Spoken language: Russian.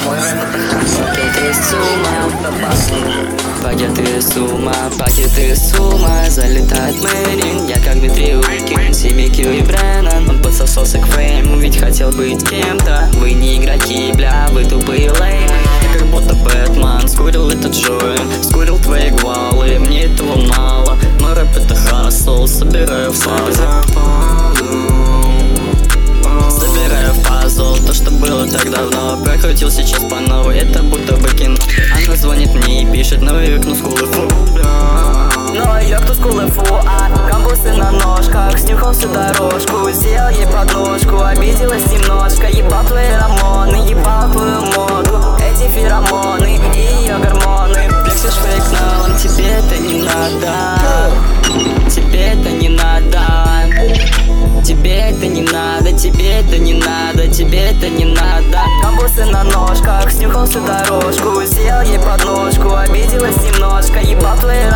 Пакеты с ума, залетает Мэрин. Я как Дмитрий Улькин, Симикю и Бреннан. Он подсосался к фейму, ведь хотел быть кем-то. Вы не игроки, бля, вы тупые леймы. Я как будто Бэтмен, скурил этот джойн, скурил твои гвалы, мне этого мало. Мой рэп это хасл, собираю фазы. Собираю в пазл, то что было так давно прокрутил сейчас по новой, это будто бы кино. Она звонит мне и пишет, ну и ну скулы фу. Ну и кто скулы фу, камбусы на ножках, снюхал всю дорожку, сделал ей подножку, обиделась немножко. Ебал твои рамоны, ебал твою моду, эти феромоны и ее гормоны. Флексишь фейкналом, тебе это не надо, тебе это не надо. Тебе это не надо, тебе это не надо, тебе это не надо. Камбусы на ножках, снюхал всю дорожку, сделал ей подножку, обиделась немножко, ебал твои